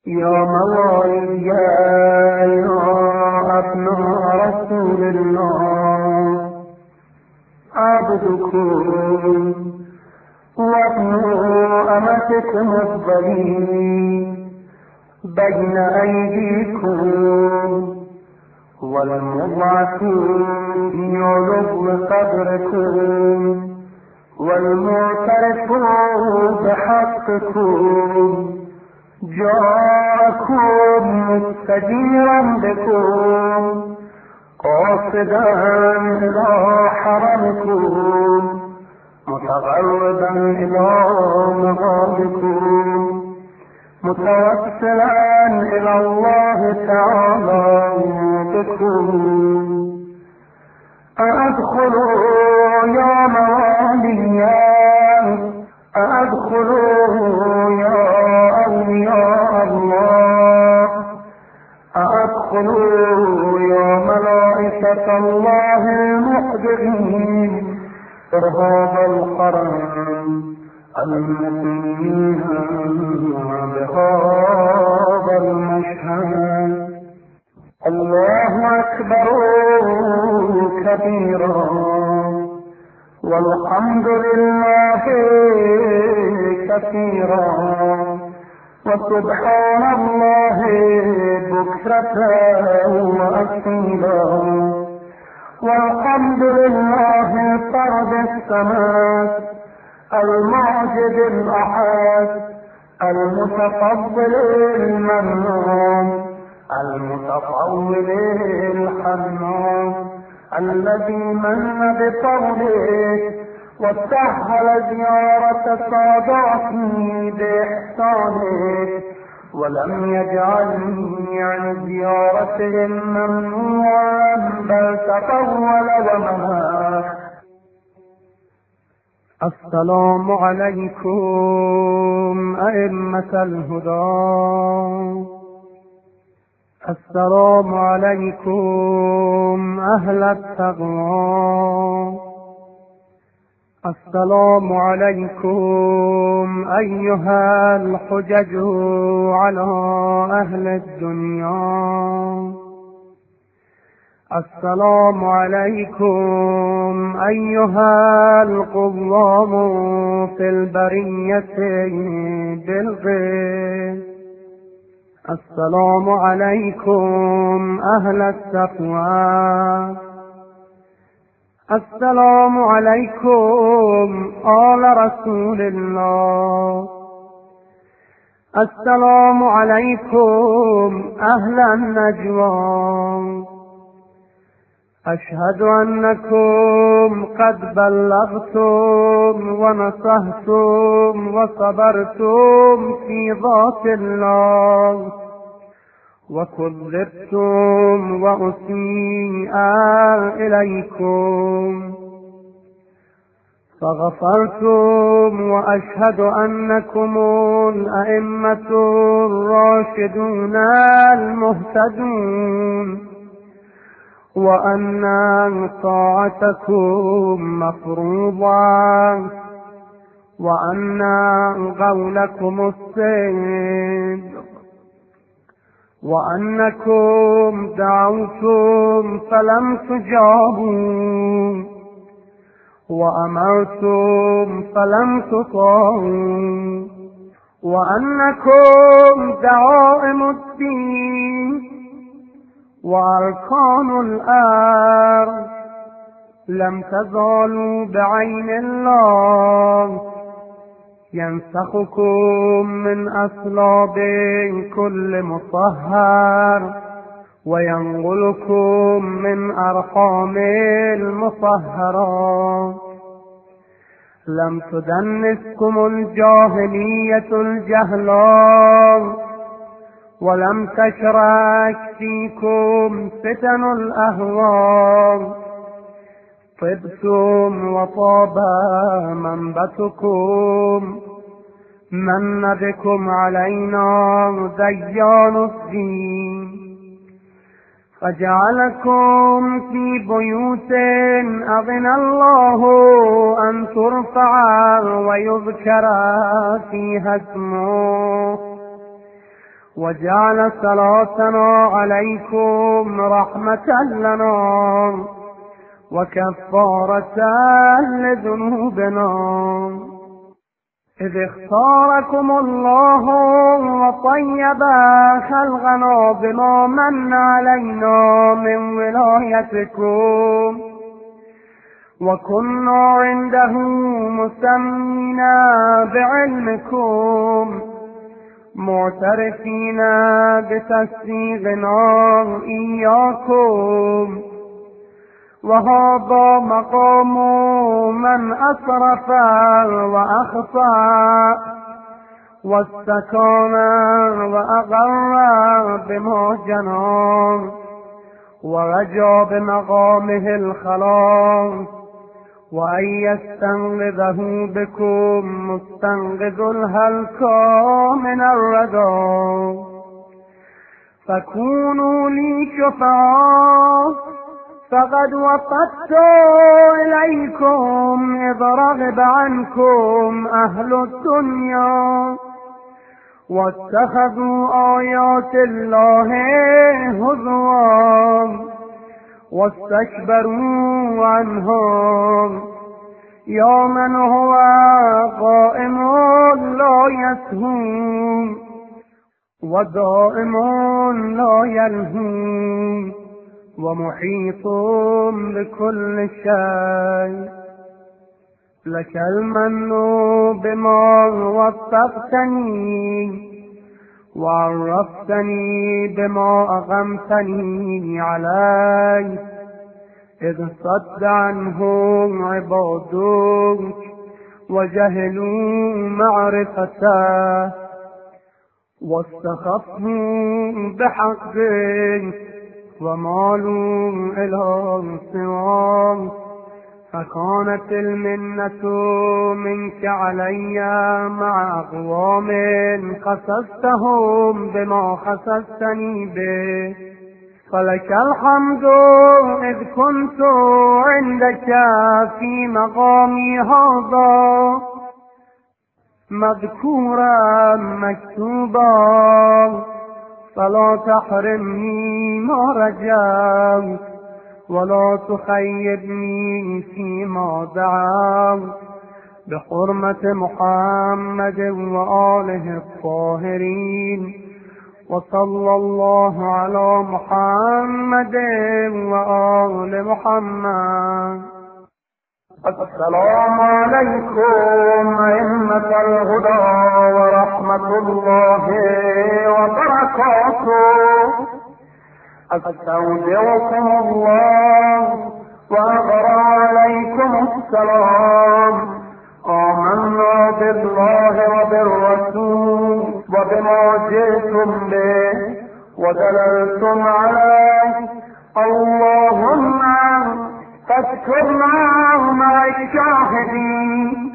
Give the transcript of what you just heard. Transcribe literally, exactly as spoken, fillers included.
يا موالي يا أبناء رسول الله عبدكم وابنوا أمتكم الضليل بين أيديكم والمضعفون في علو قدركم والمعترفون بحقكم جاءكم مستجيرا بكم قاصدا إلى حرمكم متغربا إلى مغابكم متوسلا إلى الله تعالى بكم أدخلوا يا مواليا أدخلوا يا أولياء الله أدخلوا يا ملائكة الله المحضرين إرهاب القرن المقيمين بهذا المشهد الله أكبر كبيرا والحمد لله كثيرا وسبحان الله بكرة وأصيلا والحمد لله فرد السماء المعجد الأحد المتفضل المنان المتفضل الحنان الذي من بفضله وسهل زيارة ساداته بإحسانه ولم يجعلني عن زيارتهم ممنوعا بل تطول ومنع. السلام عليكم أئمة الهدى، السلام عليكم أهل التقوى، السلام عليكم أيها الحجج على أهل الدنيا، السلام عليكم أيها القوام في البرية بالغيب، السلام عليكم أهل التقوى، السلام عليكم آل رسول الله، السلام عليكم أهل النجوى. أشهد أنكم قد بلغتم ونصحتم وصبرتم في ذات الله وكذبتم وأسيء إليكم فغفرتم، وأشهد أنكم الأئمة الراشدون المهتدون وأن طاعتكم مفروضة وأن قولكم الصدق وأنكم دعوتم فلم تجابوا وأمرتم فلم تطاعوا وأنكم دعائم الدين وأركان الأرض لم تزالوا بعين الله ينسخكم من أصلاب كل مطهر وينقلكم من أرحام المطهرات. لم تدنسكم الجاهلية الجهلاء ولم تشرك فيكم فتن الأهواء، طبتم وطاب منبتكم، من بكم علينا ديان الدين، فجعلكم في بيوت أذن الله أن ترفع ويذكر فيها اسمه وجعل صلاتنا عليكم رحمة لنا وكفارة لذنوبنا، إذ اختاركم الله وطيب خلقنا بما من علينا من ولايتكم، وكنا عنده مسمين بعلمكم معترفين بتصديقنا إياكم. وهذا مقام من أسرف وأخفى واستكان وأقر بما جنى ورجى بمقامه الخلاص، وأن يستنقذه بكم مستنقذ الهلكى من الردى. فكونوا لي شفعاء فقد وفدت إليكم إذ رغب عنكم أهل الدنيا واتخذوا آيات الله هزوا واستكبروا عنهم. يا من هو قائم لا يسهو ودائم لا يلهو ومحيط بكل شيء، لك المن بما وفقتني وعرفتني بما أغمتني عليه، إذ صد عنهم عبادك وجهلوا معرفته واستخفوا بحقك ومالوا إلى سواك. فكانت المنة منك علي مع أقوام خصصتهم بما خصصتني به، فلك الحمد إذ كنت عندك في مقامي هذا مذكورا مكتوبا، فلا تحرمني ما رجوت ولا تخيبني فيما دعوت، بحرمة محمد وآله الطاهرين. وصلى الله على محمد وآل محمد. السلام عليكم أئمة الهدى ورحمة الله وبركاته. أستودعكم الله وأقرأ عليكم السلام. آمنا بالله وبالرسول وبما جئتم به ودللتم عليه، اللهم فاذكرنا مع الشاهدين